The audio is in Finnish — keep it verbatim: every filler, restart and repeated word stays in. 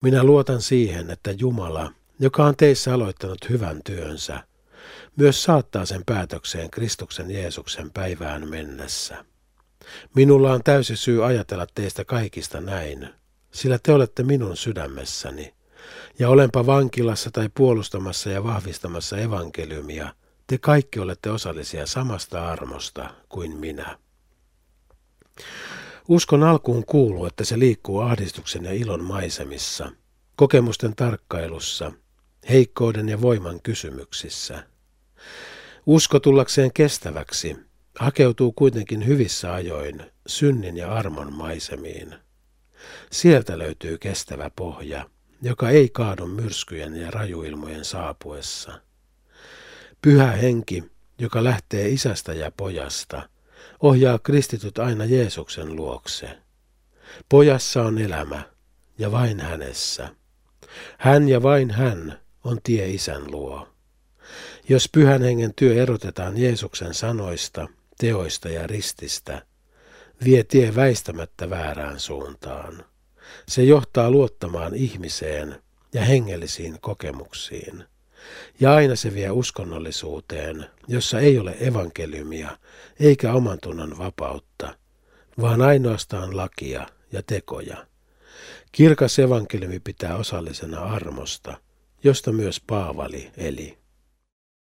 Minä luotan siihen, että Jumala, joka on teissä aloittanut hyvän työnsä, myös saattaa sen päätökseen Kristuksen Jeesuksen päivään mennessä. Minulla on täysi syy ajatella teistä kaikista näin, sillä te olette minun sydämessäni, ja olenpa vankilassa tai puolustamassa ja vahvistamassa evankeliumia, te kaikki olette osallisia samasta armosta kuin minä. Uskon alkuun kuuluu, että se liikkuu ahdistuksen ja ilon maisemissa, kokemusten tarkkailussa, heikkouden ja voiman kysymyksissä. Usko tullakseen kestäväksi hakeutuu kuitenkin hyvissä ajoin synnin ja armon maisemiin. Sieltä löytyy kestävä pohja, joka ei kaadu myrskyjen ja rajuilmojen saapuessa. Pyhä henki, joka lähtee isästä ja pojasta, ohjaa kristityt aina Jeesuksen luokse. Pojassa on elämä, ja vain hänessä. Hän ja vain hän on tie isän luo. Jos pyhän hengen työ erotetaan Jeesuksen sanoista, teoista ja rististä, vie tie väistämättä väärään suuntaan. Se johtaa luottamaan ihmiseen ja hengellisiin kokemuksiin. Ja aina se vie uskonnollisuuteen, jossa ei ole evankeliumia eikä oman tunnon vapautta, vaan ainoastaan lakia ja tekoja. Kirkas evankeliumi pitää osallisena armosta, josta myös Paavali eli.